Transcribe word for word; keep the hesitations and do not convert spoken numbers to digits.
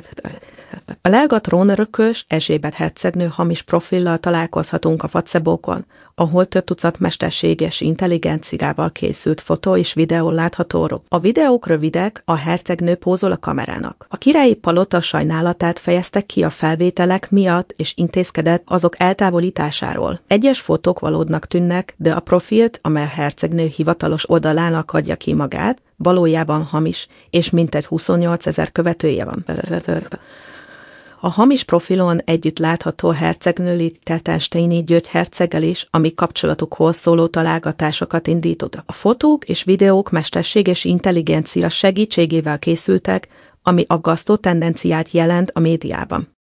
A belga trónörökös Erzsébet hercegnő hamis profillal találkozhatunk a WhatsAppokon, ahol több tucat mesterséges intelligenciával készült fotó és videó látható. A videók rövidek, a hercegnő pózol a kamerának. A királyi palota sajnálatát fejezte ki a felvételek miatt és intézkedett azok eltávolításáról. Egyes fotók valódnak tűnnek, de a profilt, amely a hercegnő hivatalos oldalának adja ki magát, valójában hamis, és mintegy huszonnyolcezer követője van. A hamis profilon együtt látható hercegnő Liechtensteini György herceggel is, ami kapcsolatukhoz szóló találgatásokat indított. A fotók és videók mesterséges intelligencia segítségével készültek, ami aggasztó tendenciát jelent a médiában.